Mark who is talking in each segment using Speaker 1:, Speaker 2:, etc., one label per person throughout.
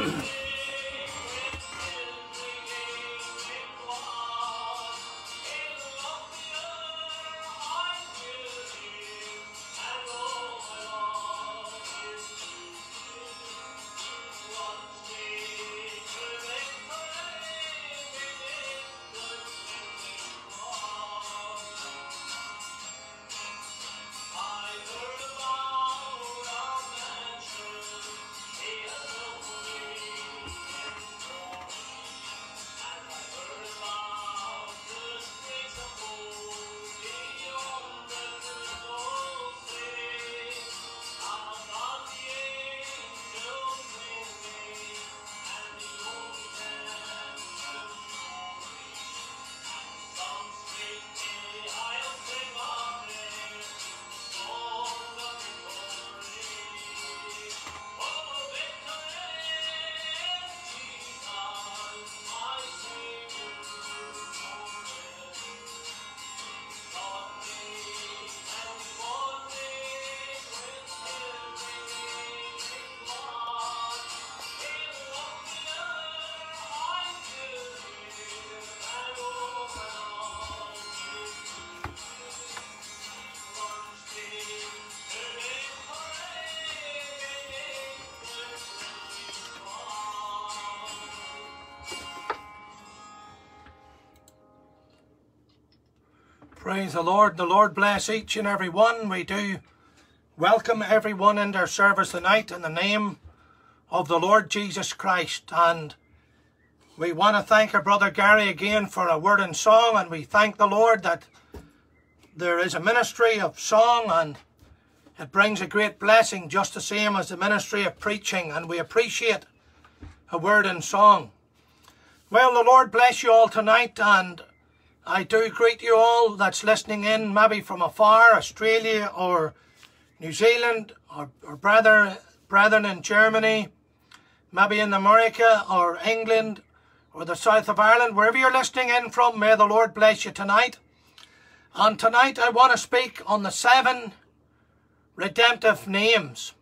Speaker 1: Praise the Lord. The Lord bless each and every one. We do welcome everyone in their service tonight in the name of the Lord Jesus Christ. And we want to thank our brother Gary again for a word in song, and we thank the Lord that there is a ministry of song and it brings a great blessing just the same as the ministry of preaching, and we appreciate a word in song. Well, the Lord bless you all tonight, and I do greet you all that's listening in, maybe from afar, Australia or New Zealand, or brethren in Germany, maybe in America or England or the south of Ireland. Wherever you're listening in from, may the Lord bless you tonight. And tonight I want to speak on the 7 redemptive names.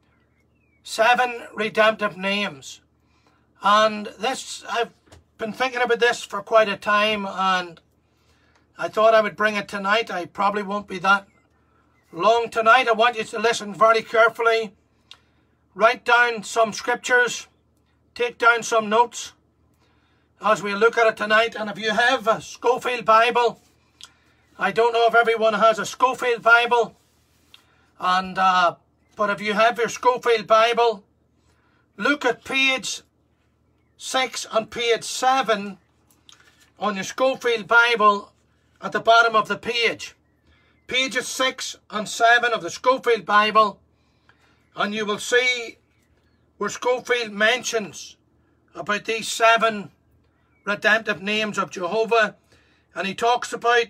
Speaker 1: 7 redemptive names. And this, I've been thinking about this for quite a time, and I thought I would bring it tonight. I probably won't be that long tonight. I want you to listen very carefully. Write down some scriptures. Take down some notes as we look at it tonight. And if you have a Scofield Bible, I don't know if everyone has a Scofield Bible, and but if you have your Scofield Bible, look at page 6 and page 7 on your Scofield Bible at the bottom of the page. Pages 6 and 7 of the Scofield Bible, and you will see where Scofield mentions about these 7 redemptive names of Jehovah, and he talks about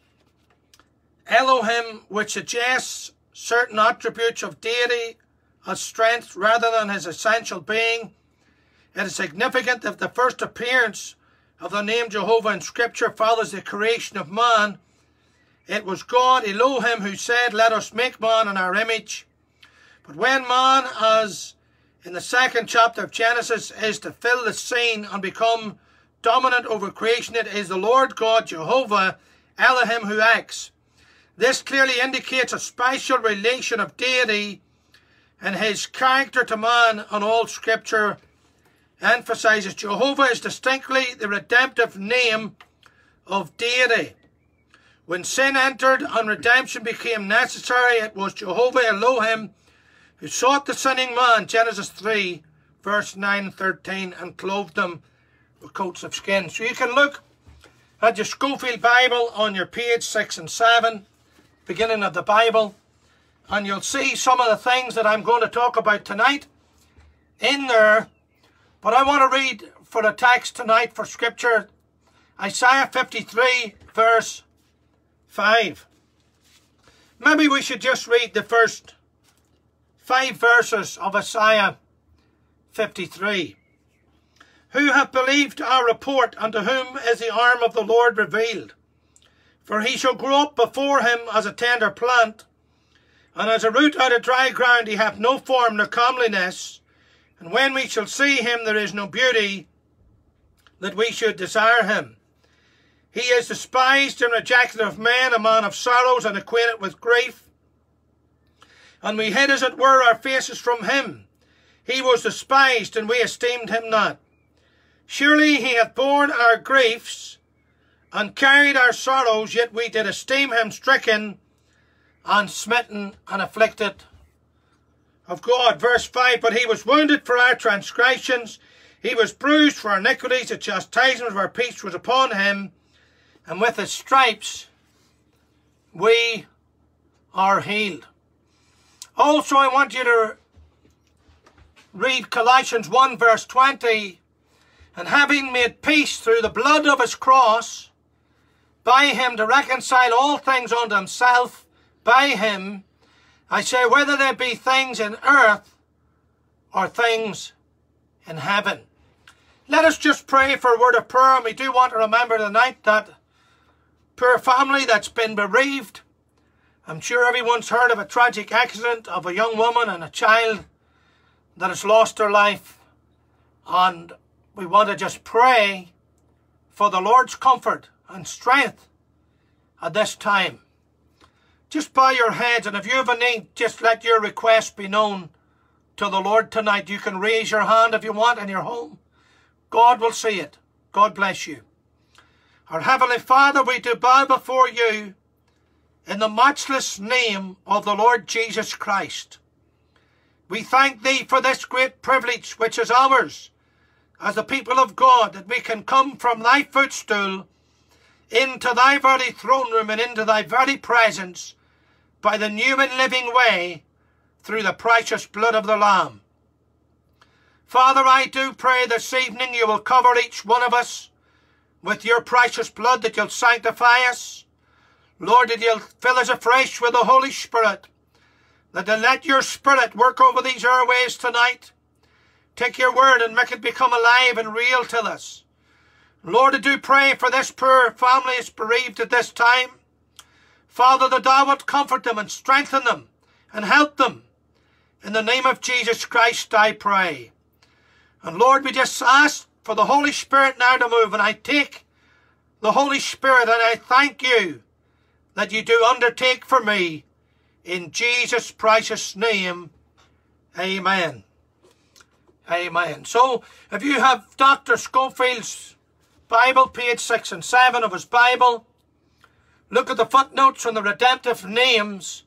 Speaker 1: Elohim, which suggests certain attributes of deity as strength rather than his essential being. It is significant that the first appearance of the name Jehovah in Scripture follows the creation of man. It was God, Elohim, who said, "Let us make man in our image." But when man, as in the 2nd chapter of Genesis, is to fill the scene and become dominant over creation, it is the Lord God, Jehovah, Elohim, who acts. This clearly indicates a special relation of deity and his character to man, and all Scripture emphasizes Jehovah is distinctly the redemptive name of deity. When sin entered and redemption became necessary, it was Jehovah Elohim who sought the sinning man, Genesis 3, verse 9 and 13, and clothed them with coats of skin. So you can look at your Scofield Bible on your page 6 and 7, beginning of the Bible, and you'll see some of the things that I'm going to talk about tonight in there. But I want to read for the text tonight for Scripture, Isaiah 53, verse 5. Maybe we should just read the first 5 verses of Isaiah 53. Who have believed our report, and to whom is the arm of the Lord revealed? For he shall grow up before him as a tender plant, and as a root out of dry ground. He hath no form nor comeliness, And when we shall see him, there is no beauty that we should desire him. He is despised and rejected of men, a man of sorrows and acquainted with grief. And we hid, as it were, our faces from him. He was despised, and we esteemed him not. Surely he hath borne our griefs, and carried our sorrows, yet we did esteem him stricken, and smitten, and afflicted of God. Verse 5, but he was wounded for our transgressions, he was bruised for our iniquities, the chastisement of our peace was upon him, and with his stripes we are healed. Also, I want you to read Colossians 1 verse 20. And having made peace through the blood of his cross, by him to reconcile all things unto himself, by him, I say, whether there be things in earth or things in heaven. Let us just pray for a word of prayer. And we do want to remember tonight that poor family that's been bereaved. I'm sure everyone's heard of a tragic accident of a young woman and a child that has lost their life. And we want to just pray for the Lord's comfort and strength at this time. Just bow your heads, and if you have a need, just let your request be known to the Lord tonight. You can raise your hand if you want in your home. God will see it. God bless you. Our Heavenly Father, we do bow before you in the matchless name of the Lord Jesus Christ. We thank thee for this great privilege which is ours as the people of God, that we can come from thy footstool into thy very throne room and into thy very presence by the new and living way through the precious blood of the Lamb. Father, I do pray this evening you will cover each one of us with your precious blood, that you'll sanctify us. Lord, that you'll fill us afresh with the Holy Spirit, that you'll let your Spirit work over these airways tonight. Take your word and make it become alive and real to us. Lord, I do pray for this poor family is bereaved at this time. Father, that thou wilt comfort them and strengthen them and help them. In the name of Jesus Christ, I pray. And Lord, we just ask for the Holy Spirit now to move. And I take the Holy Spirit and I thank you that you do undertake for me. In Jesus' precious name, amen. Amen. So, if you have Dr. Scofield's Bible, page 6 and 7 of his Bible, look at the footnotes on the redemptive names.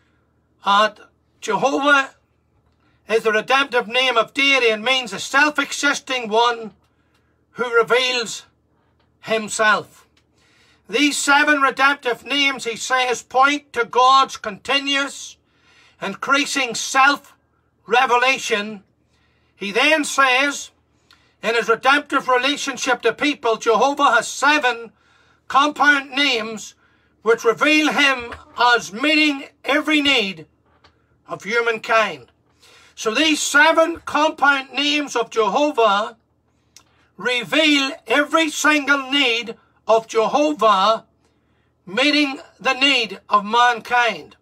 Speaker 1: Jehovah is the redemptive name of deity and means a self-existing one who reveals himself. These 7 redemptive names, he says, point to God's continuous, increasing self-revelation. He then says, in his redemptive relationship to people, Jehovah has 7 compound names which reveal him as meeting every need of humankind. So these 7 compound names of Jehovah reveal every single need of Jehovah, meeting the need of mankind.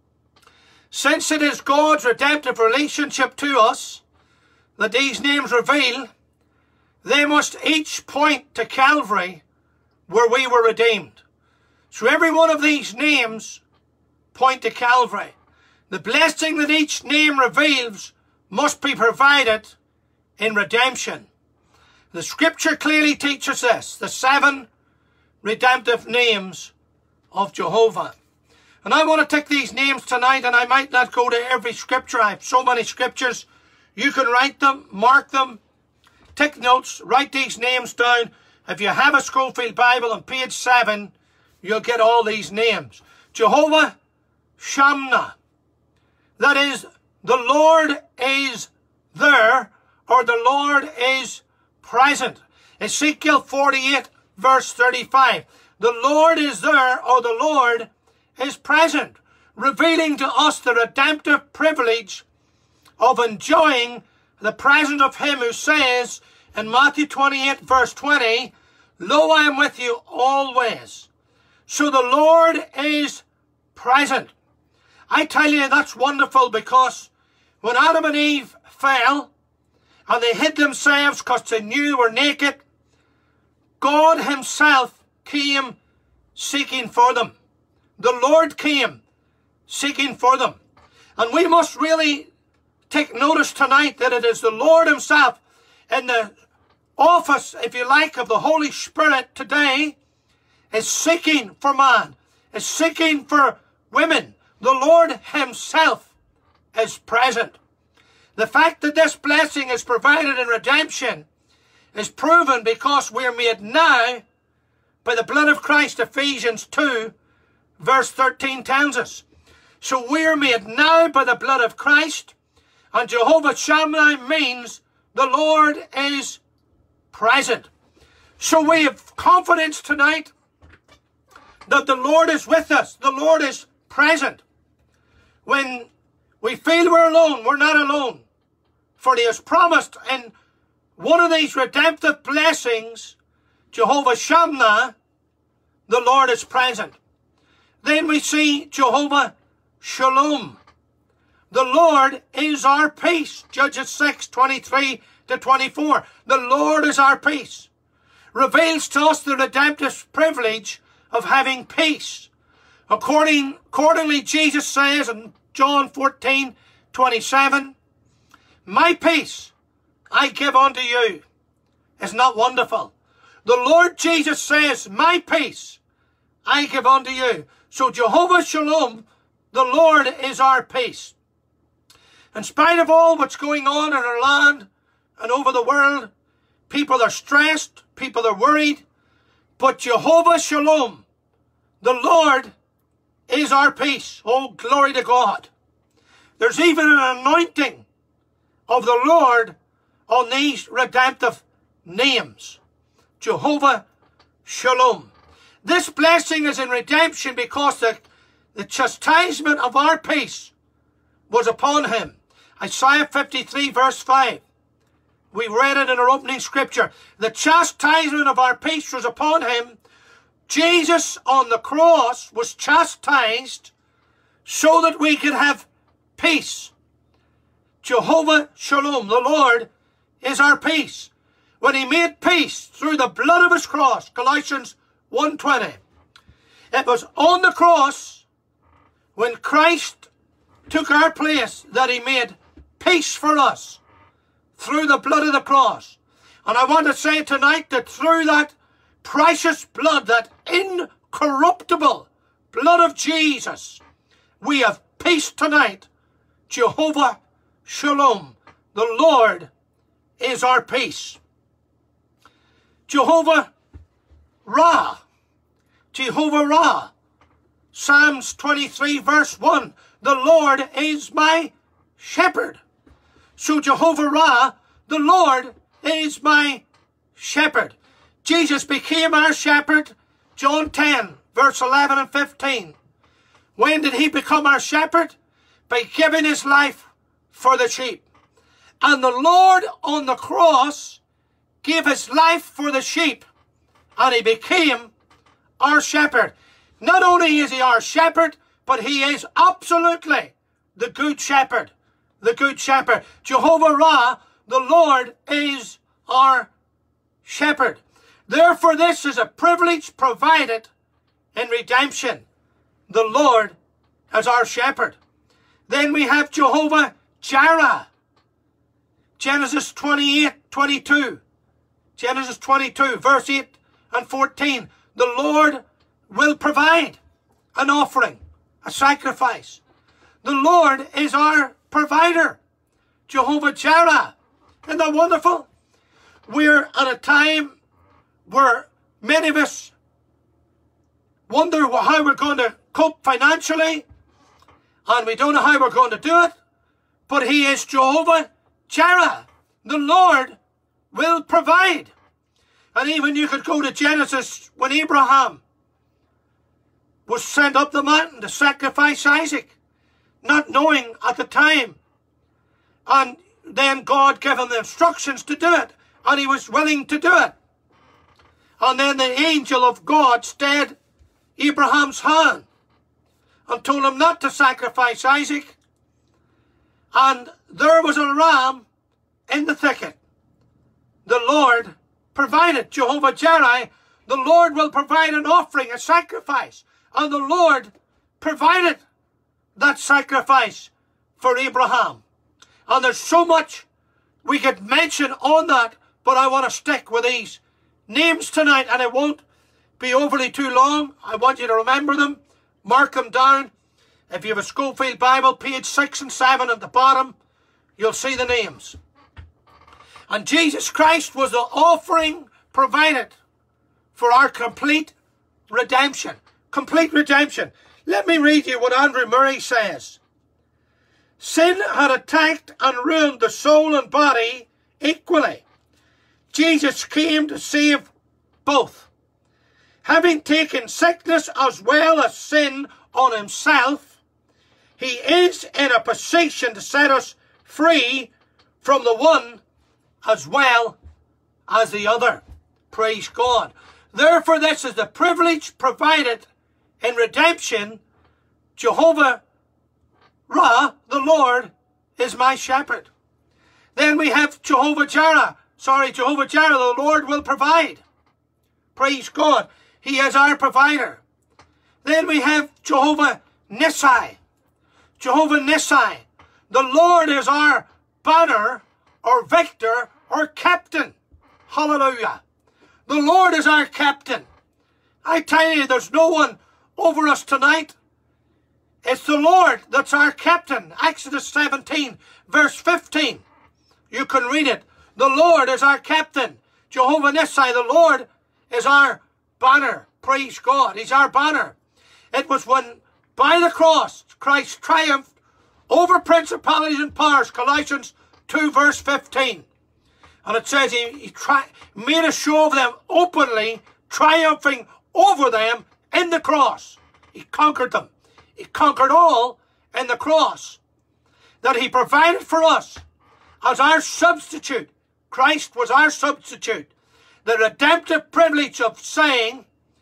Speaker 1: Since it is God's redemptive relationship to us that these names reveal, they must each point to Calvary, where we were redeemed. So every one of these names point to Calvary. The blessing that each name reveals must be provided in redemption. The Scripture clearly teaches this, the 7 redemptive names of Jehovah. And I want to take these names tonight, and I might not go to every Scripture. I have so many Scriptures. You can write them, mark them, take notes, write these names down. If you have a Scofield Bible on page 7, you'll get all these names. Jehovah Shammah. That is, the Lord is there, or the Lord is present. Ezekiel 48 verse 35. The Lord is there, or the Lord is present, revealing to us the redemptive privilege of enjoying the presence of him who says in Matthew 28 verse 20, Lo, I am with you always. So the Lord is present. I tell you, that's wonderful, because when Adam and Eve fell, and they hid themselves because they knew they were naked, God himself came seeking for them. The Lord came seeking for them. And we must really take notice tonight that it is the Lord himself in the office, if you like, of the Holy Spirit today is seeking for man, is seeking for women. The Lord himself is present. The fact that this blessing is provided in redemption is proven because we are made now by the blood of Christ. Ephesians 2 verse 13 tells us. So we are made now by the blood of Christ, and Jehovah Shammah means the Lord is present. So we have confidence tonight that the Lord is with us. The Lord is present. When we feel we're alone, we're not alone. For he has promised in one of these redemptive blessings, Jehovah Shammah, the Lord is present. Then we see Jehovah Shalom. The Lord is our peace. Judges 6:23 to 24. The Lord is our peace. Reveals to us the redemptive privilege of having peace. Accordingly, Jesus says in John 14:27, my peace I give unto you. Isn't that wonderful? The Lord Jesus says, my peace I give unto you. So Jehovah Shalom, the Lord is our peace. In spite of all what's going on in our land and over the world, people are stressed, people are worried, but Jehovah Shalom, the Lord is our peace. Oh, glory to God. There's even an anointing of the Lord on these redemptive names. Jehovah Shalom. This blessing is in redemption because the chastisement of our peace was upon him. Isaiah 53 verse 5. We read it in our opening scripture. The chastisement of our peace was upon him. Jesus on the cross was chastised so that we could have peace. Jehovah Shalom, the Lord, is our peace. When he made peace through the blood of his cross, Colossians 1:20. It was on the cross when Christ took our place that he made peace for us through the blood of the cross. And I want to say tonight that through that precious blood, that incorruptible blood of Jesus, we have peace tonight. Jehovah Shalom, the Lord is our peace. Jehovah Ra, Jehovah Ra, Psalms 23 verse 1, the Lord is my shepherd. So Jehovah Ra, the Lord is my shepherd. Jesus became our shepherd, John 10 verse 11 and 15. When did he become our shepherd? By giving his life for the sheep. And the Lord on the cross gave his life for the sheep, and he became our shepherd. Not only is he our shepherd, but he is absolutely the good shepherd. The good shepherd. Jehovah Ra, the Lord is our shepherd. Therefore, this is a privilege provided in redemption. The Lord as our shepherd. Then we have Jehovah Jireh. Genesis 28:22. Genesis 22, verse 8 and 14. The Lord will provide an offering, a sacrifice. The Lord is our provider. Jehovah Jireh. Isn't that wonderful? We're at a time where many of us wonder how we're going to cope financially, and we don't know how we're going to do it, but he is Jehovah Jireh. The Lord will provide. And even you could go to Genesis when Abraham was sent up the mountain to sacrifice Isaac, not knowing at the time. And then God gave him the instructions to do it, and he was willing to do it. And then the angel of God stayed Abraham's hand and told him not to sacrifice Isaac. And there was a ram in the thicket. The Lord provided. Jehovah Jireh, the Lord will provide an offering, a sacrifice. And the Lord provided that sacrifice for Abraham. And there's so much we could mention on that, but I want to stick with these names tonight, and it won't be overly too long. I want you to remember them, mark them down. If you have a Schofield Bible, page 6 and 7 at the bottom, you'll see the names. And Jesus Christ was the offering provided for our complete redemption. Complete redemption. Let me read you what Andrew Murray says. Sin had attacked and ruined the soul and body equally. Jesus came to save both. Having taken sickness as well as sin on himself, he is in a position to set us free from the one as well as the other. Praise God. Therefore, this is the privilege provided in redemption. Jehovah Ra, the Lord, is my shepherd. Then we have Jehovah Jireh. Jehovah Jireh, the Lord will provide. Praise God. He is our provider. Then we have Jehovah Nissi. Jehovah Nissi. The Lord is our banner or victor or captain. Hallelujah. The Lord is our captain. I tell you, there's no one over us tonight. It's the Lord that's our captain. Exodus 17, verse 15. You can read it. The Lord is our captain. Jehovah Nissi, the Lord is our banner. Praise God. He's our banner. It was when, by the cross, Christ triumphed over principalities and powers. Colossians 2, verse 15. And it says he made a show of them openly, triumphing over them in the cross. He conquered them. He conquered all in the cross. That he provided for us as our substitute. Christ was our substitute. The redemptive privilege of saying,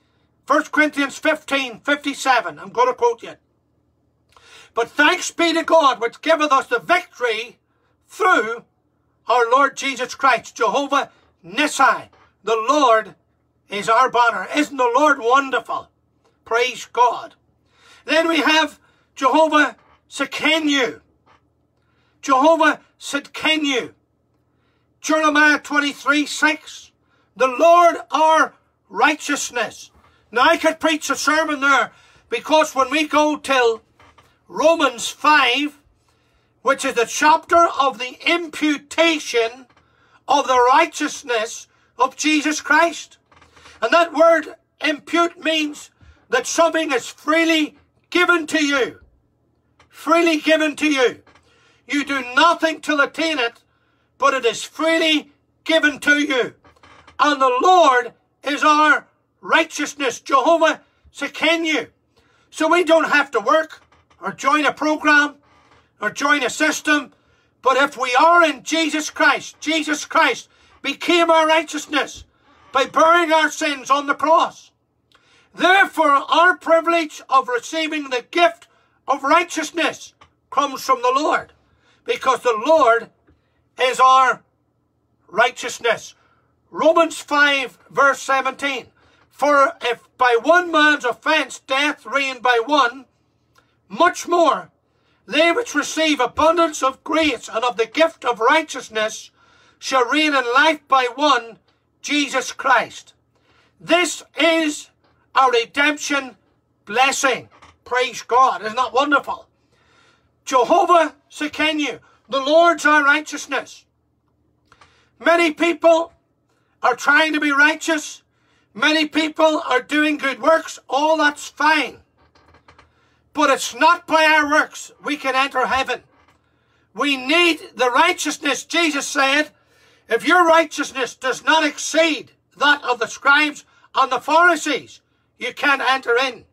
Speaker 1: 1 Corinthians 15:57, I'm going to quote you. But thanks be to God which giveth us the victory through our Lord Jesus Christ. Jehovah Nissi, the Lord is our banner. Isn't the Lord wonderful? Praise God. Then we have Jehovah Tsidkenu. Jehovah Tsidkenu. Jeremiah 23:6. The Lord our righteousness. Now I could preach a sermon there, because when we go till Romans 5, which is the chapter of the imputation of the righteousness of Jesus Christ. And that word impute means that something is freely given to you. Freely given to you. You do nothing to attain it, but it is freely given to you. And the Lord is our righteousness. Jehovah Tsidkenu. So we don't have to work or join a program or join a system. But if we are in Jesus Christ became our righteousness by bearing our sins on the cross. Therefore, our privilege of receiving the gift of righteousness comes from the Lord, because the Lord is our righteousness. Romans 5, verse 17. For if by one man's offense death reigned by one, much more they which receive abundance of grace and of the gift of righteousness shall reign in life by one, Jesus Christ. This is our redemption blessing. Praise God. Isn't that wonderful? Jehovah Tsidkenu, the Lord's our righteousness. Many people are trying to be righteous. Many people are doing good works. All that's fine. But it's not by our works we can enter heaven. We need the righteousness. Jesus said, if your righteousness does not exceed that of the scribes and the Pharisees, you can't enter in.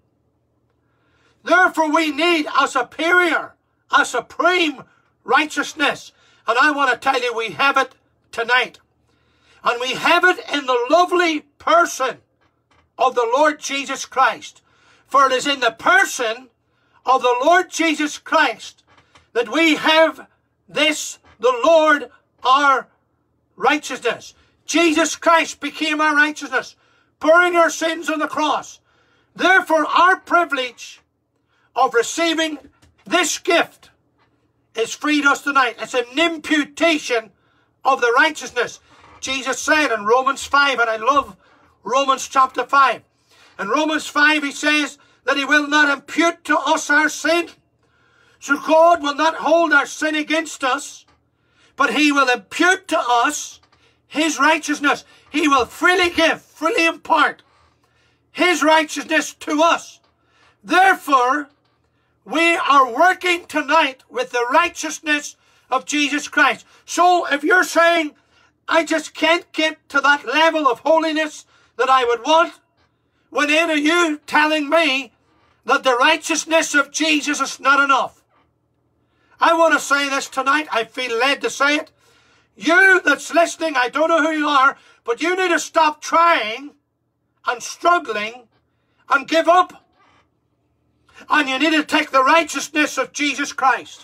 Speaker 1: Therefore, we need a superior, a supreme righteousness. And I want to tell you, we have it tonight. And we have it in the lovely person of the Lord Jesus Christ. For it is in the person of the Lord Jesus Christ that we have this, the Lord our righteousness. Jesus Christ became our righteousness, bearing our sins on the cross. Therefore, our privilege of receiving this gift is freed us tonight. It's an imputation of the righteousness. Jesus said in Romans 5, and I love Romans chapter 5. In Romans 5, he says that he will not impute to us our sin. So God will not hold our sin against us, but he will impute to us his righteousness. He will freely give, freely impart his righteousness to us. Therefore, we are working tonight with the righteousness of Jesus Christ. So if you're saying, I just can't get to that level of holiness that I would want, when in are you telling me that the righteousness of Jesus is not enough? I want to say this tonight. I feel led to say it. You that's listening, I don't know who you are, but you need to stop trying and struggling and give up. And you need to take the righteousness of Jesus Christ.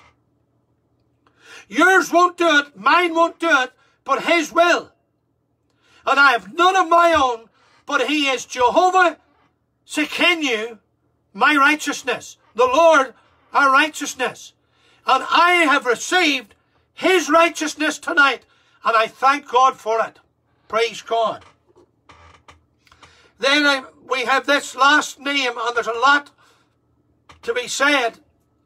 Speaker 1: Yours won't do it, mine won't do it, but his will. And I have none of my own, but he is Jehovah Sekenu, my righteousness, the Lord our righteousness. And I have received his righteousness tonight, and I thank God for it. Praise God. Then we have this last name, and there's a lot to be said,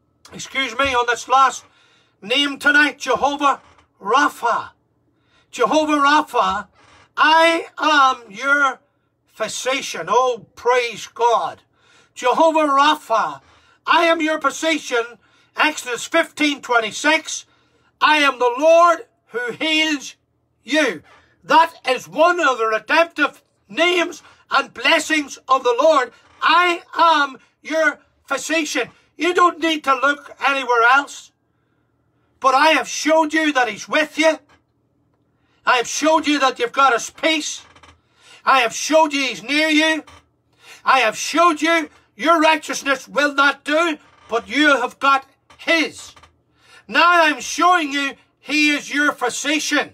Speaker 1: on this last name tonight, Jehovah Rapha. Jehovah Rapha, I am your physician. Oh, praise God. Jehovah Rapha, I am your physician. Exodus 15:26, I am the Lord who heals you. That is one of the redemptive names and blessings of the Lord. I am your physician. You don't need to look anywhere else. But I have showed you that he's with you. I have showed you that you've got his peace. I have showed you he's near you. I have showed you your righteousness will not do, but you have got his. Now I'm showing you he is your physician.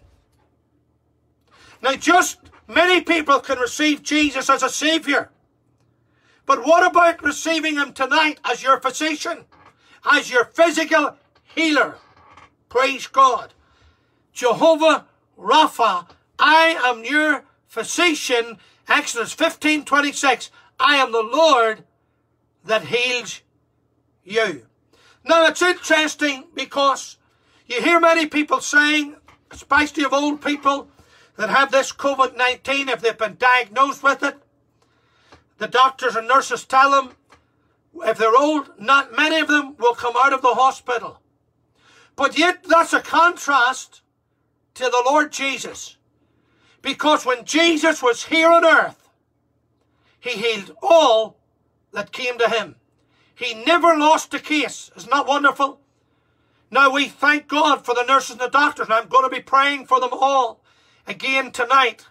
Speaker 1: Now just many people can receive Jesus as a Savior. But what about receiving him tonight as your physician? As your physical healer? Praise God. Jehovah Rapha, I am your physician. Exodus 15:26, I am the Lord that heals you. Now it's interesting because you hear many people saying, especially of old people that have this COVID-19, if they've been diagnosed with it, the doctors and nurses tell them, if they're old, not many of them will come out of the hospital. But yet that's a contrast to the Lord Jesus. Because when Jesus was here on earth, he healed all that came to him. He never lost a case. Isn't that wonderful? Now we thank God for the nurses and the doctors, and I'm going to be praying for them all again tonight.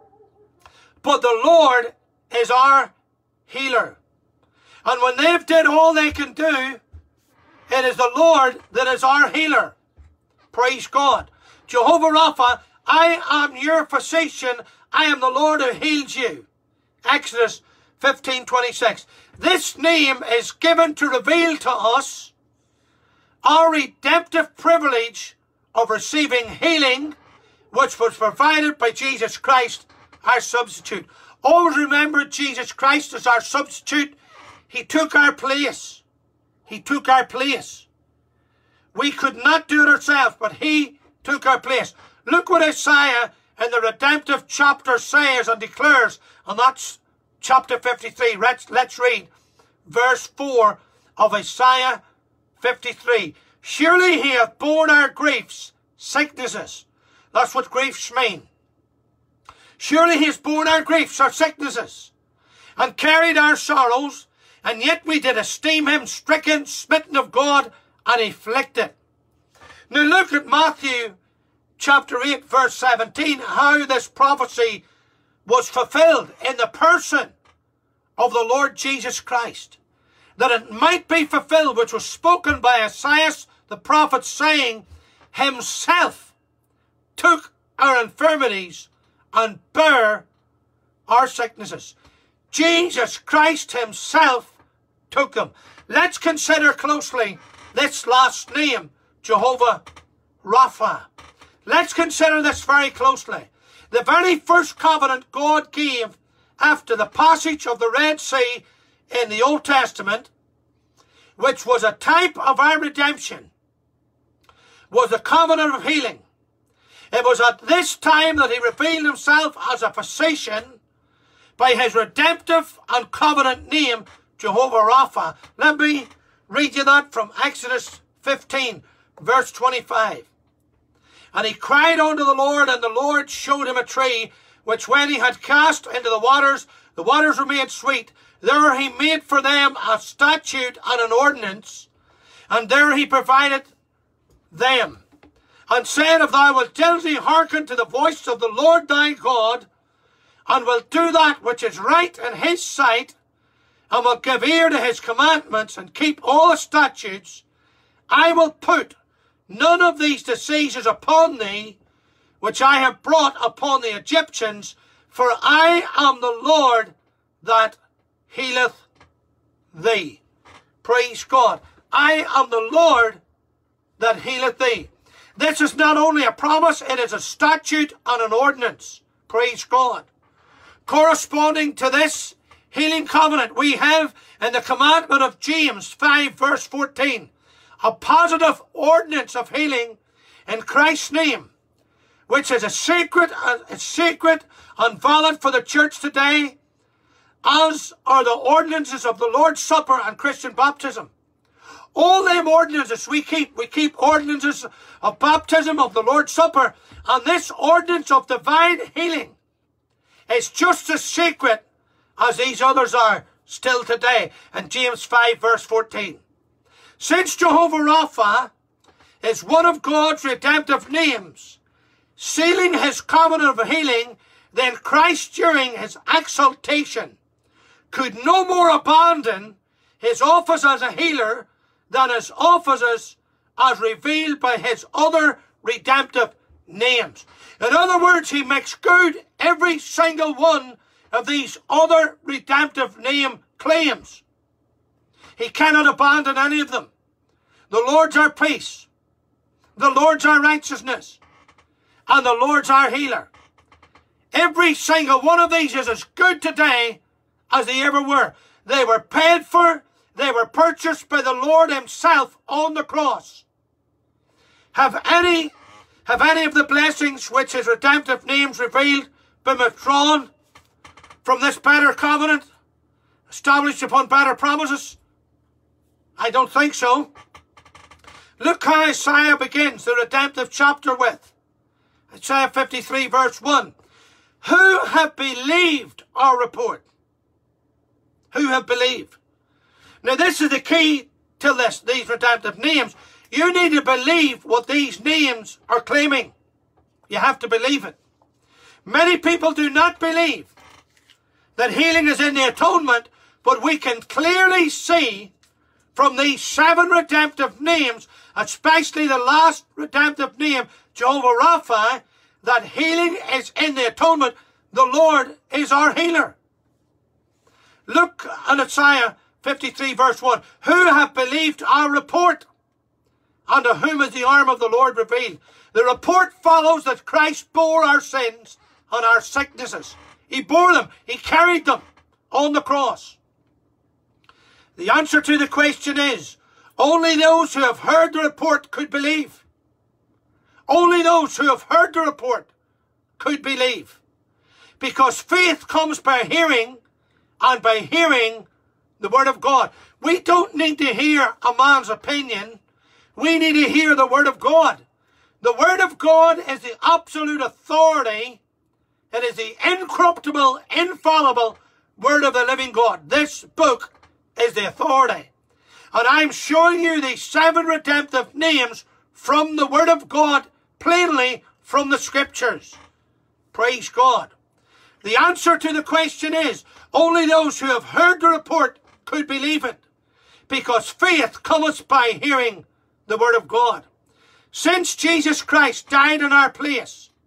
Speaker 1: But the Lord is our healer. And when they've did all they can do, it is the Lord that is our healer. Praise God. Jehovah Rapha, I am your physician. I am the Lord who heals you. Exodus 15:26. This name is given to reveal to us our redemptive privilege of receiving healing, which was provided by Jesus Christ, our substitute. Always remember Jesus Christ as our substitute. He took our place. He took our place. We could not do it ourselves, but he took our place. Look what Isaiah in the redemptive chapter says and declares, and that's chapter 53. Let's read verse 4 of Isaiah 53. Surely he hath borne our griefs, sicknesses. That's what griefs mean. Surely he has borne our griefs, our sicknesses, and carried our sorrows, and yet we did esteem him stricken, smitten of God, and afflicted. Now look at Matthew chapter 8, verse 17, how this prophecy was fulfilled in the person of the Lord Jesus Christ. That it might be fulfilled, which was spoken by Isaiah the prophet, saying, himself took our infirmities and bare our sicknesses. Jesus Christ himself took them. Let's consider closely this last name, Jehovah Rapha. Let's consider this very closely. The very first covenant God gave after the passage of the Red Sea in the Old Testament, which was a type of our redemption, was the covenant of healing. It was at this time that he revealed himself as a physician by his redemptive and covenant name, Jehovah Rapha. Let me read you that from Exodus 15, verse 25. And he cried unto the Lord, and the Lord showed him a tree, which when he had cast into the waters were made sweet. There he made for them a statute and an ordinance, and there he provided them, and said, if thou wilt diligently hearken to the voice of the Lord thy God, and wilt do that which is right in his sight, and will give ear to his commandments, and keep all the statutes, I will put none of these diseases upon thee, which I have brought upon the Egyptians, for I am the Lord that healeth thee. Praise God. I am the Lord that healeth thee. This is not only a promise, it is a statute and an ordinance. Praise God. Corresponding to this healing covenant, we have in the commandment of James 5 verse 14, a positive ordinance of healing in Christ's name, which is a sacred and valid for the church today, as are the ordinances of the Lord's Supper and Christian baptism. All them ordinances we keep ordinances of baptism, of the Lord's Supper, and this ordinance of divine healing is just as sacred as these others are still today in James 5 verse 14. Since Jehovah Rapha is one of God's redemptive names, sealing his covenant of healing, then Christ during his exaltation could no more abandon his office as a healer than his offices as revealed by his other redemptive names. In other words, he makes good every single one of these other redemptive name claims. He cannot abandon any of them. The Lord's our peace. The Lord's our righteousness. And the Lord's our healer. Every single one of these is as good today as they ever were. They were paid for. They were purchased by the Lord himself on the cross. Have any of the blessings which his redemptive names revealed been withdrawn from this better covenant, established upon better promises? I don't think so. Look how Isaiah begins the redemptive chapter with. Isaiah 53 verse 1. Who have believed our report? Who have believed? Now this is the key to these redemptive names. You need to believe what these names are claiming. You have to believe it. Many people do not believe that healing is in the atonement, but we can clearly see from these 7 redemptive names, especially the last redemptive name, Jehovah Rapha, that healing is in the atonement. The Lord is our healer. Look at Isaiah 53 verse 1. Who have believed our report? And to whom is the arm of the Lord revealed? The report follows that Christ bore our sins and our sicknesses. He bore them. He carried them on the cross. The answer to the question is, only those who have heard the report could believe. Only those who have heard the report could believe. Because faith comes by hearing, and by hearing the Word of God. We don't need to hear a man's opinion. We need to hear the Word of God. The Word of God is the absolute authority. It is the incorruptible, infallible Word of the living God. This book is the authority. And I'm showing you these 7 redemptive names from the Word of God, plainly from the Scriptures. Praise God. The answer to the question is, only those who have heard the report could believe it, because faith cometh by hearing the Word of God. Since Jesus Christ died in our place,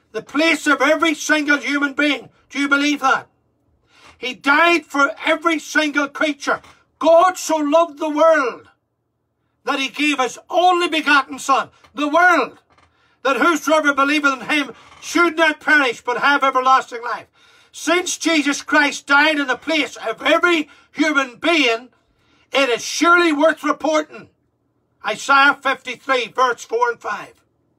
Speaker 1: the place of every single human being. Do you believe that? He died for every single creature. God so loved the world that he gave his only begotten Son, the world, that whosoever believeth in him should not perish but have everlasting life. Since Jesus Christ died in the place of every human being, it is surely worth reporting. Isaiah 53, verse 4 and 5.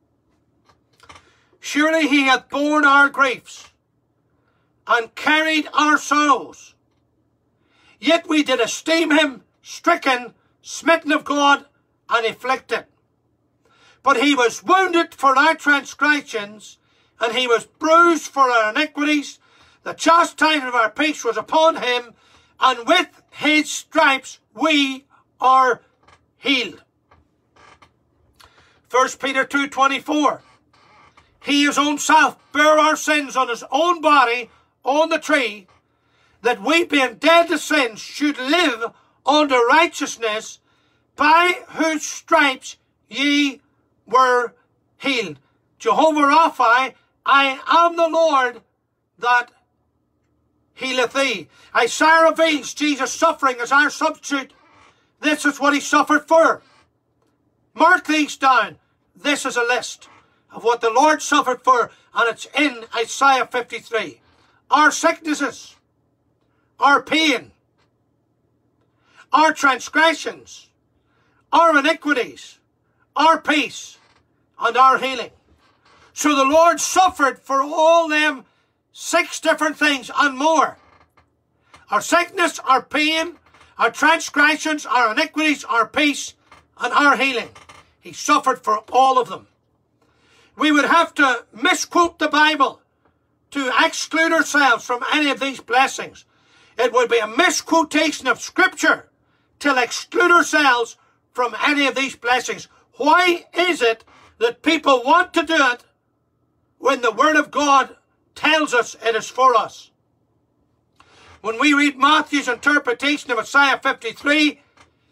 Speaker 1: Surely he hath borne our griefs and carried our sorrows. Yet we did esteem him stricken, smitten of God, and afflicted. But he was wounded for our transgressions, and he was bruised for our iniquities. The chastisement of our peace was upon him, and with his stripes we are healed. 1 Peter 2:24. He his own self bare our sins on his own body on the tree, that we being dead to sins should live unto righteousness, by whose stripes ye were healed. Jehovah Rapha, I am the Lord that healeth thee. Isaiah reveals Jesus' suffering as our substitute. This is what he suffered for. Mark these down. This is a list of what the Lord suffered for, and it's in Isaiah 53. Our sicknesses, our pain, our transgressions, our iniquities, our peace, and our healing. So the Lord suffered for all them 6 different things and more. Our sickness, our pain, our transgressions, our iniquities, our peace, and our healing. He suffered for all of them. We would have to misquote the Bible to exclude ourselves from any of these blessings. It would be a misquotation of Scripture to exclude ourselves from any of these blessings. Why is it that people want to do it when the Word of God tells us it is for us? When we read Matthew's interpretation of Isaiah 53,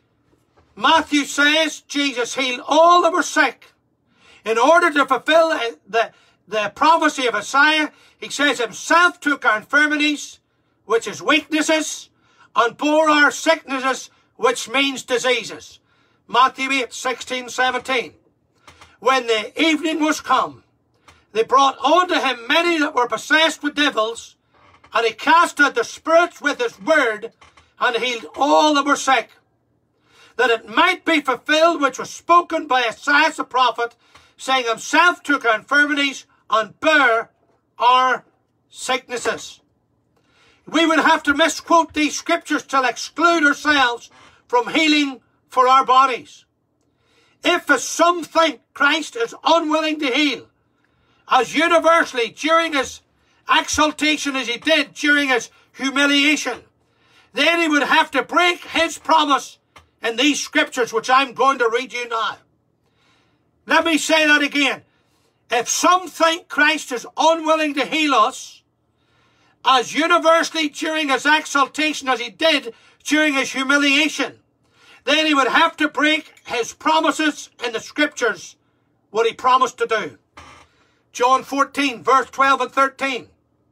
Speaker 1: Matthew says Jesus healed all that were sick. In order to fulfill the prophecy of Isaiah, he says himself took our infirmities, which is weaknesses, and bore our sicknesses, which means diseases. Matthew 8, 16, 17. When the evening was come, they brought unto him many that were possessed with devils, and he cast out the spirits with his word, and healed all that were sick, that it might be fulfilled which was spoken by Isaiah the prophet, saying himself took our infirmities and bare our sicknesses. We would have to misquote these scriptures to exclude ourselves from healing for our bodies. If, as some think, Christ is unwilling to heal, as universally during his exaltation as he did during his humiliation, then he would have to break his promise in these scriptures, which I'm going to read you now. Let me say that again. If some think Christ is unwilling to heal us, as universally during his exaltation as he did during his humiliation, then he would have to break his promises in the scriptures, what he promised to do. John 14, verse 12 and 13.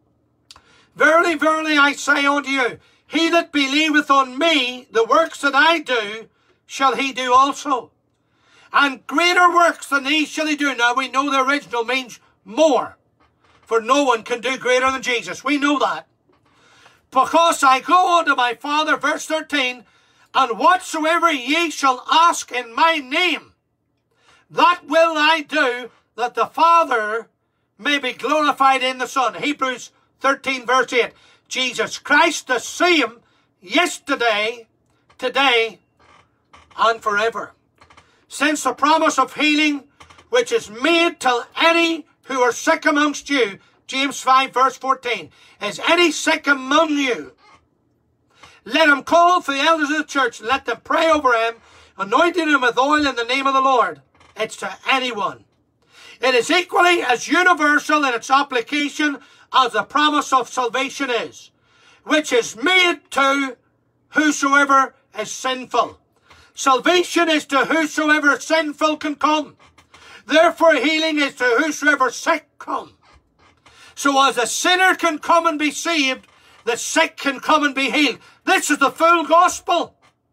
Speaker 1: Verily, verily, I say unto you, he that believeth on me, the works that I do, shall he do also. And greater works than these shall he do. Now, we know the original means more, for no one can do greater than Jesus. We know that. Because I go unto my Father, verse 13, and whatsoever ye shall ask in my name, that will I do, that the Father may be glorified in the Son. Hebrews 13, verse 8. Jesus Christ the same yesterday, today, and forever. Since the promise of healing, which is made till any who are sick amongst you, James 5, verse 14, is any sick among you, let him call for the elders of the church, let them pray over him, anointing him with oil in the name of the Lord. It's to anyone. It is equally as universal in its application as the promise of salvation is, which is made to whosoever is sinful. Salvation is to whosoever sinful can come. Therefore healing is to whosoever sick come. So as a sinner can come and be saved, the sick can come and be healed. This is the full gospel.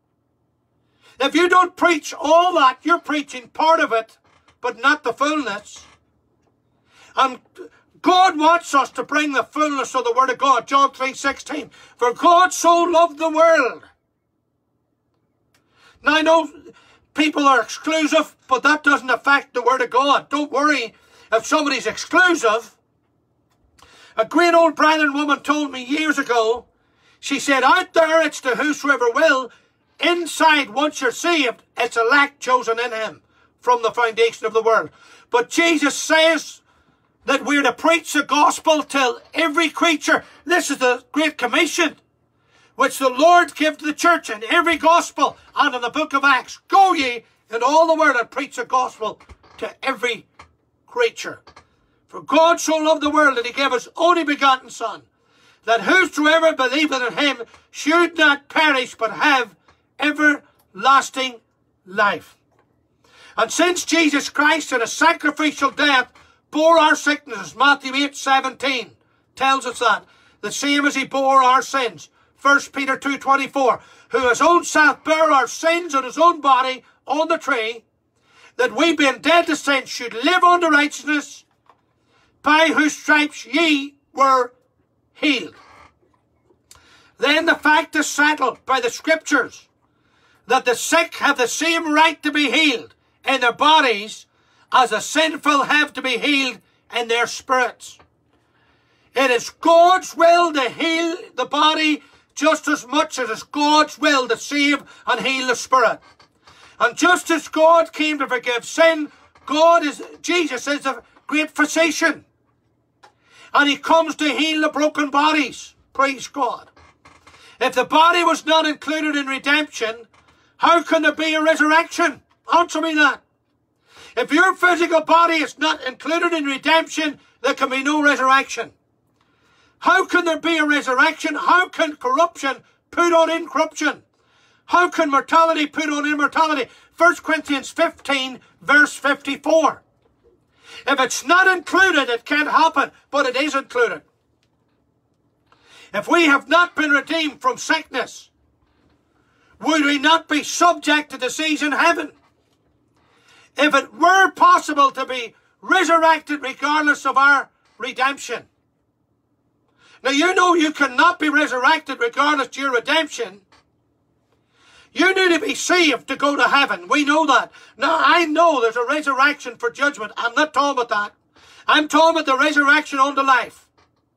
Speaker 1: If you don't preach all that, you're preaching part of it, but not the fullness. And God wants us to bring the fullness of the Word of God. John 3:16. For God so loved the world. Now I know people are exclusive, but that doesn't affect the Word of God. Don't worry if somebody's exclusive. A great old Brethren woman told me years ago, she said, out there it's to whosoever will. Inside, once you're saved, it's elect chosen in Him from the foundation of the world. But Jesus says that we're to preach the gospel to every creature. This is the Great Commission, which the Lord gave to the church in every gospel and in the book of Acts. Go ye into all the world and preach the gospel to every creature. For God so loved the world that He gave His only begotten Son, that whosoever believeth in Him should not perish but have everlasting life. And since Jesus Christ in a sacrificial death bore our sicknesses, Matthew 8:17 tells us that, the same as He bore our sins. 1 Peter 2:24, who His own self bare our sins on His own body on the tree, that we being dead to sin should live unto righteousness, by whose stripes ye were healed. Then the fact is settled by the Scriptures that the sick have the same right to be healed in their bodies as the sinful have to be healed in their spirits. It is God's will to heal the body just as much as it's God's will to save and heal the spirit. And just as God came to forgive sin, Jesus is a great physician. And He comes to heal the broken bodies. Praise God. If the body was not included in redemption, how can there be a resurrection? Answer me that. If your physical body is not included in redemption, there can be no resurrection. How can there be a resurrection? How can corruption put on incorruption? How can mortality put on immortality? 1 Corinthians 15, verse 54. If it's not included, it can't happen, but it is included. If we have not been redeemed from sickness, would we not be subject to disease in heaven? If it were possible to be resurrected regardless of our redemption. Now you know you cannot be resurrected regardless of your redemption. You need to be saved to go to heaven. We know that. Now I know there's a resurrection for judgment. I'm not talking about that. I'm talking about the resurrection unto life.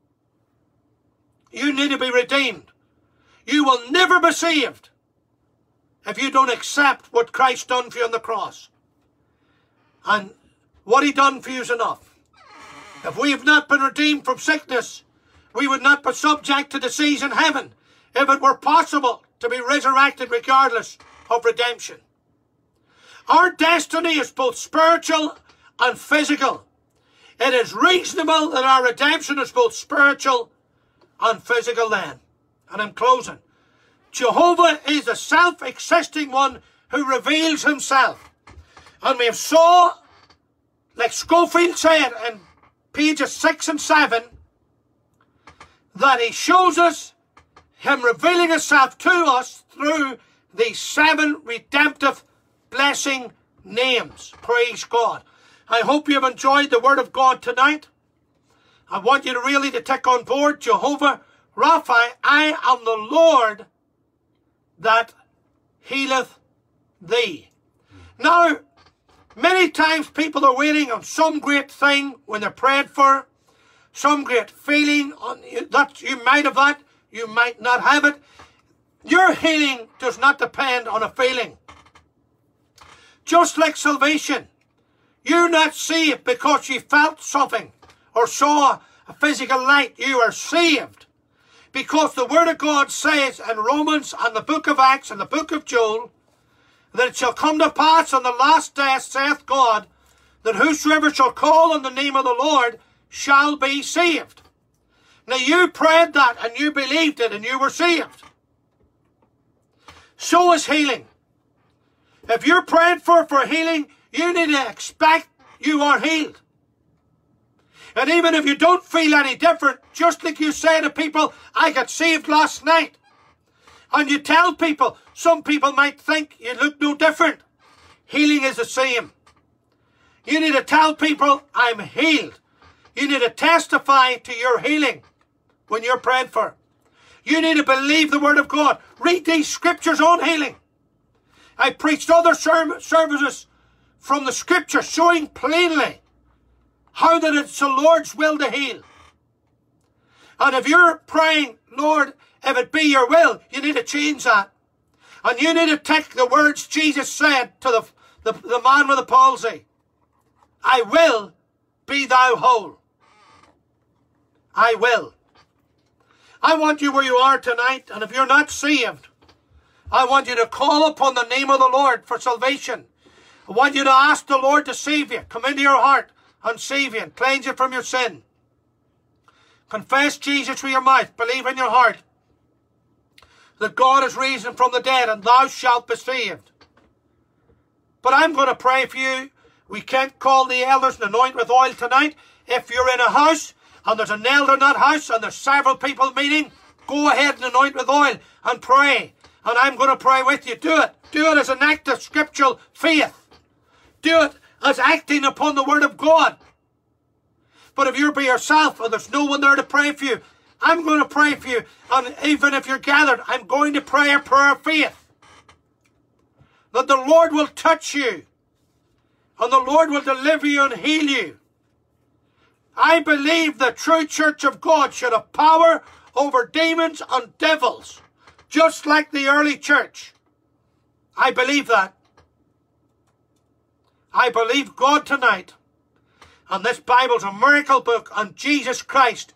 Speaker 1: You need to be redeemed. You will never be saved if you don't accept what Christ done for you on the cross. And what He done for you is enough. If we have not been redeemed from sickness, we would not be subject to disease in heaven if it were possible to be resurrected regardless of redemption. Our destiny is both spiritual and physical. It is reasonable that our redemption is both spiritual and physical then. And I'm closing. Jehovah is the self-existing one who reveals Himself. And we have saw, like Scofield said in pages 6 and 7, that He shows us Him revealing Himself to us through these 7 redemptive blessing names. Praise God. I hope you have enjoyed the Word of God tonight. I want you to really take on board Jehovah Rapha. I am the Lord that healeth thee. Now, many times people are waiting on some great thing when they're prayed for, some great feeling on that you might have that, you might not have it. Your healing does not depend on a feeling. Just like salvation, you're not saved because you felt something or saw a physical light. You are saved because the Word of God says in Romans and the book of Acts and the book of Joel that it shall come to pass on the last day, saith God, that whosoever shall call on the name of the Lord shall be saved. Now you prayed that and you believed it and you were saved. So is healing. If you're praying for healing, you need to expect you are healed. And even if you don't feel any different, just like you say to people, I got saved last night. And you tell people, some people might think you look no different. Healing is the same. You need to tell people, I'm healed. You need to testify to your healing when you're praying for. You need to believe the word of God. Read these scriptures on healing. I preached other services from the scripture showing plainly how that it's the Lord's will to heal. And if you're praying, Lord, if it be your will, you need to change that. And you need to take the words Jesus said to the man with the palsy. I will be thou whole. I will. I want you where you are tonight, and if you're not saved, I want you to call upon the name of the Lord for salvation. I want you to ask the Lord to save you. Come into your heart and save you and cleanse you from your sin. Confess Jesus with your mouth. Believe in your heart that God is risen from the dead, and thou shalt be saved. But I'm going to pray for you. We can't call the elders and anoint with oil tonight. If you're in a house and there's an elder in that house and there's several people meeting, go ahead and anoint with oil and pray. And I'm going to pray with you. Do it. Do it as an act of scriptural faith. Do it as acting upon the word of God. But if you're by yourself and there's no one there to pray for you, I'm going to pray for you. And even if you're gathered, I'm going to pray a prayer of faith. That the Lord will touch you. And the Lord will deliver you and heal you. I believe the true church of God should have power over demons and devils. Just like the early church. I believe that. I believe God tonight. And this Bible's a miracle book. And Jesus Christ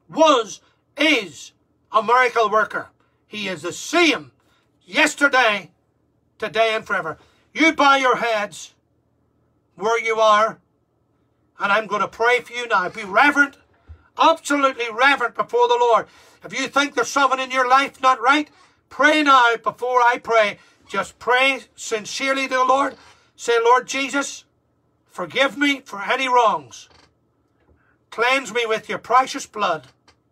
Speaker 1: is a miracle worker. He is the same yesterday, today and forever. You bow your heads where you are, and I'm going to pray for you now. Be reverent, absolutely reverent before the Lord. If you think there's something in your life not right, pray now before I pray. Just pray sincerely to the Lord. Say, Lord Jesus, forgive me for any wrongs. Cleanse me with your precious blood.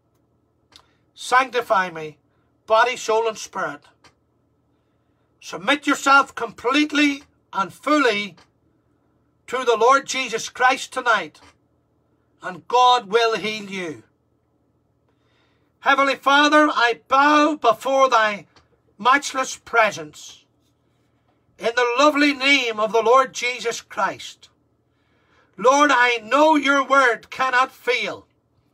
Speaker 1: Sanctify me, body, soul, and spirit. Submit yourself completely and fully to the Lord Jesus Christ tonight, and God will heal you. Heavenly Father, I bow before thy matchless presence in the lovely name of the Lord Jesus Christ. Lord, I know your word cannot fail.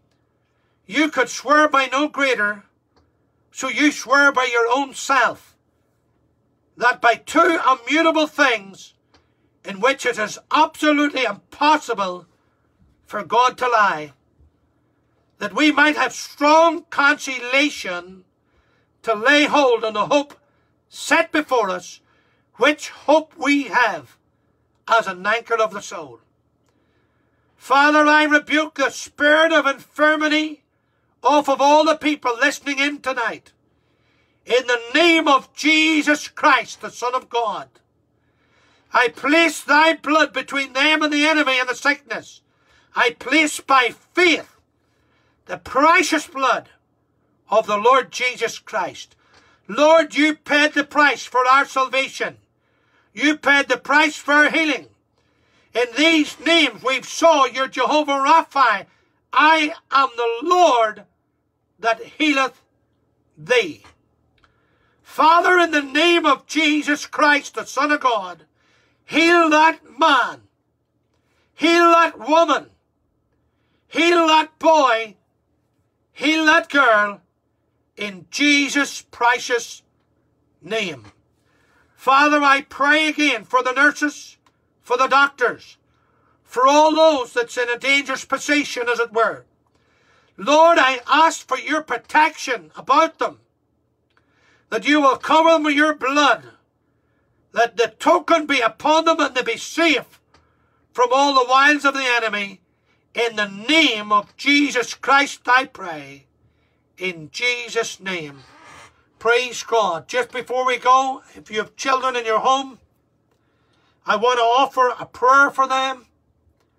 Speaker 1: You could swear by no greater, so you swear by your own self, that by two immutable things in which it is absolutely impossible for God to lie, that we might have strong consolation to lay hold on the hope set before us, which hope we have as an anchor of the soul. Father, I rebuke the spirit of infirmity off of all the people listening in tonight. In the name of Jesus Christ, the Son of God, I place thy blood between them and the enemy and the sickness. I place by faith the precious blood of the Lord Jesus Christ. Lord, you paid the price for our salvation. You paid the price for our healing. In these names we've saw your Jehovah Rapha. I am the Lord that healeth thee. Father, in the name of Jesus Christ, the Son of God, heal that man, heal that woman, heal that boy, heal that girl, in Jesus' precious name. Father, I pray again for the nurses, for the doctors, for all those that's in a dangerous position, as it were. Lord, I ask for your protection about them, that you will cover them with your blood, that the token be upon them and they be safe from all the wiles of the enemy. In the name of Jesus Christ I pray. In Jesus' name. Praise God. Just before we go, if you have children in your home, I want to offer a prayer for them,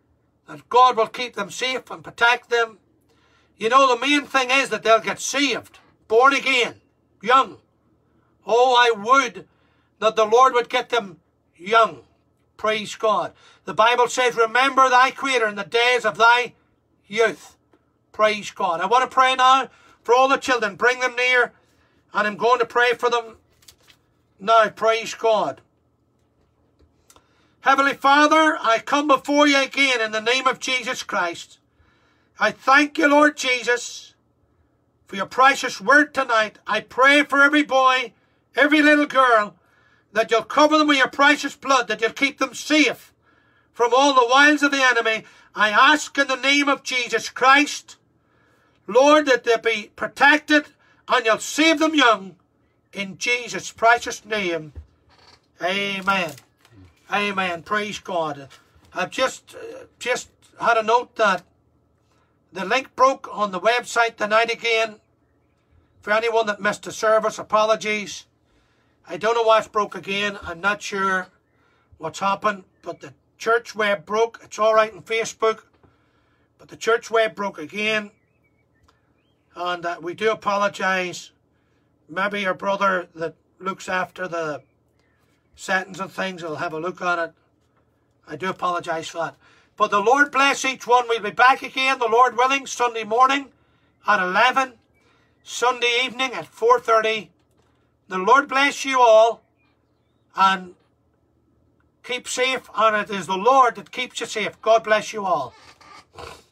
Speaker 1: that God will keep them safe and protect them. You know, the main thing is that they'll get saved, born again, young. Oh, I would that the Lord would get them young. Praise God. The Bible says, remember thy Creator in the days of thy youth. Praise God. I want to pray now for all the children. Bring them near, and I'm going to pray for them now. Praise God. Heavenly Father, I come before you again in the name of Jesus Christ. I thank you, Lord Jesus, for your precious word tonight. I pray for every boy, every little girl, that you'll cover them with your precious blood, that you'll keep them safe from all the wiles of the enemy. I ask in the name of Jesus Christ, Lord, that they be protected and you'll save them young. In Jesus' precious name, amen. Amen. Praise God. I've just had a note that the link broke on the website tonight again. For anyone that missed the service, apologies. I don't know why it's broke again. I'm not sure what's happened, but the church web broke. It's all right on Facebook, but the church web broke again. And we do apologise. Maybe your brother that looks after the settings and things will have a look at it. I do apologise for that. But the Lord bless each one. We'll be back again, the Lord willing, Sunday morning at 11, Sunday evening at 4:30. The Lord bless you all and keep safe. And it is the Lord that keeps you safe. God bless you all.